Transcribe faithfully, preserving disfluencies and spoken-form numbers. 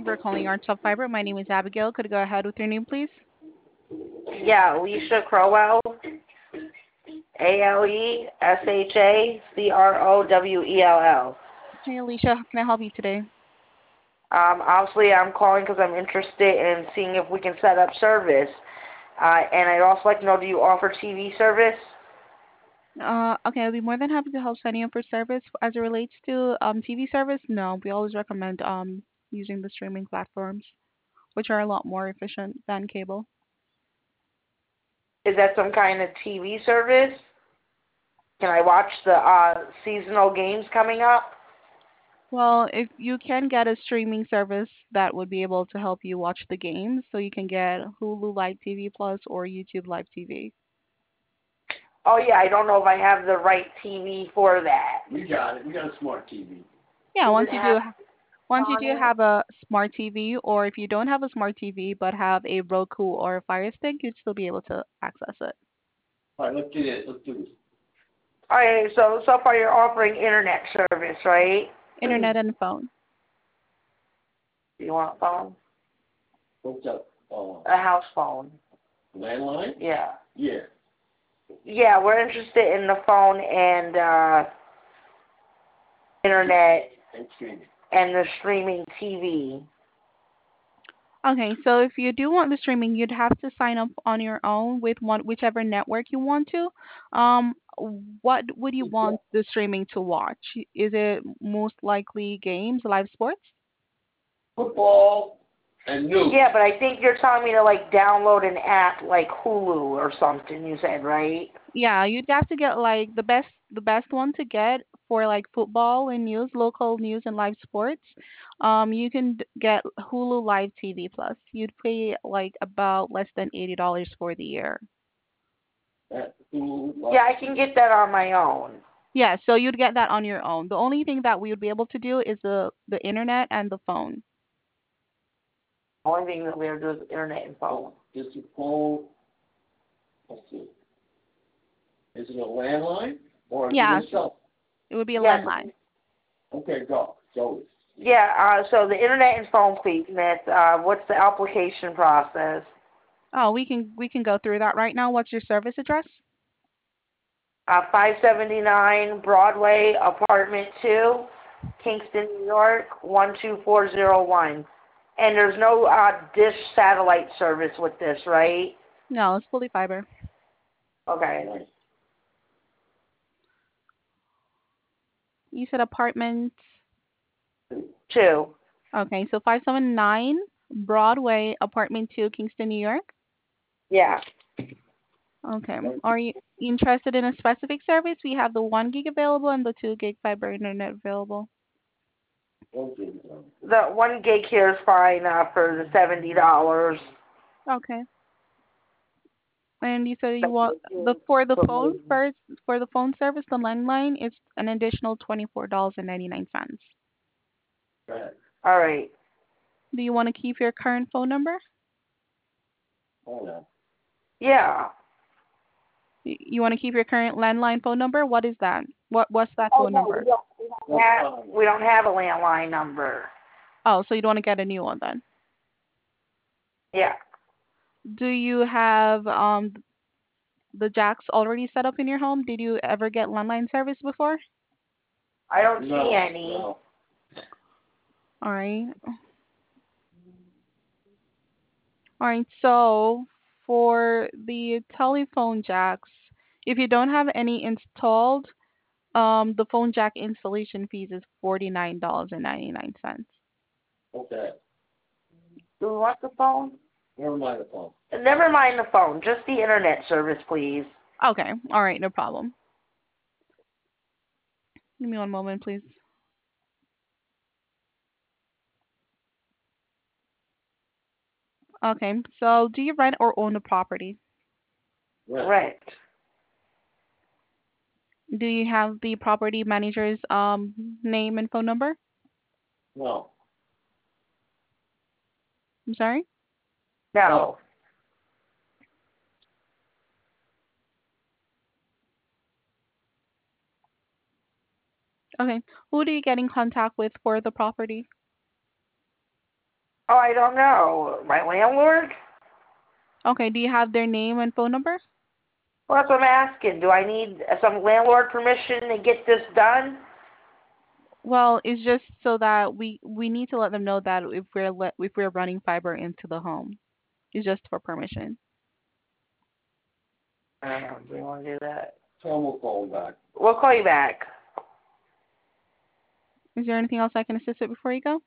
for calling Arts of Fiber. My name is Abigail. Could you go ahead with your name, please? Yeah, Alicia Crowell, A L E S H A C R O W E L L. Hey, Alicia. How can I help you today? Um, obviously, I'm calling because I'm interested in seeing if we can set up service. Uh, and I'd also like to know, do you offer T V service? Uh, okay, I'll be more than happy to help setting up for service. As it relates to um, T V service, no, we always recommend um, using the streaming platforms, which are a lot more efficient than cable. Is that some kind of T V service? Can I watch the uh, seasonal games coming up? Well, if you can get a streaming service that would be able to help you watch the games, so you can get Hulu Live T V Plus or YouTube Live T V. Oh, yeah, I don't know if I have the right T V for that. We got it. We got a smart T V. Yeah, Does once it you have do once you on do it? have a smart T V, or if you don't have a smart T V but have a Roku or a Fire Stick, you'd still be able to access it. All right, let's do this. Let's do this. All right, so so far you're offering internet service, right? Internet and phone. Do you want a phone? What's up? Uh, A house phone. landline? Yeah. Yeah. Yeah, we're interested in the phone and uh, internet And streaming. and the streaming T V. Okay, so if you do want the streaming, you'd have to sign up on your own with one whichever network you want to. Um, what would you want the streaming to watch? Is it most likely games, live sports? Football and news. Yeah, but I think you're telling me to like download an app like Hulu or something. You said, right? Yeah, you'd have to get like the best the best one to get for like football and news, local news and live sports. Um, you can d- get Hulu Live T V Plus. You'd pay like about less than eighty dollars for the year. That food. Yeah, I can get that on my own. Yeah, so you'd get that on your own. The only thing that we would be able to do is the the internet and the phone. Only thing that we have to do is internet and phone. Oh, is the phone, let's see. Is it a landline or is Yeah, it a cell? it would be a Yes. landline. Okay, go. Go. Yeah, uh, so the internet and phone, please, Miss. Uh, what's the application process? Oh, we can we can go through that right now. What's your service address? Uh, five seventy-nine Broadway, Apartment two, Kingston, New York, one two four zero one. And there's no uh, dish satellite service with this, right? No, it's fully fiber. Okay. You said apartment. Two. Okay, so five seven nine Broadway, apartment two, Kingston, New York. Yeah. Okay. Are you interested in a specific service? We have the one gig available and the two gig fiber internet available. Okay. The one gig here is fine uh, for the seventy dollars. Okay. And you said you want the for the phone first for the phone service, the landline is an additional twenty four dollars and ninety nine cents. Right. All right. Do you want to keep your current phone number? Hold on. Yeah. Y- You want to keep your current landline phone number? What is that? What what's that Oh phone no, we number? don't. We don't have, we don't have a landline number. Oh, so you don't want to get a new one then? Yeah. Do you have um the jacks already set up in your home? Did you ever get landline service before? I don't No, see any. no. All right. All right. So for the telephone jacks, if you don't have any installed, um, the phone jack installation fees is forty nine dollars and ninety nine cents. Okay. Do we want the phone? Never mind the phone. Never mind the phone. Just the internet service, please. Okay. All right. No problem. Give me one moment, please. Okay. So do you rent or own the property? Right. Right. Do you have the property manager's um name and phone number? No. I'm sorry. No. Okay. Who do you get in contact with for the property? Oh, I don't know. My landlord? Okay, do you have their name and phone number? Well, that's what I'm asking. Do I need some landlord permission to get this done? Well, it's just so that we we need to let them know that if we're le- if we're running fiber into the home, it's just for permission. I don't know. Do we want to do that? Tom will call him back. We'll call you back. Is there anything else I can assist with before you go?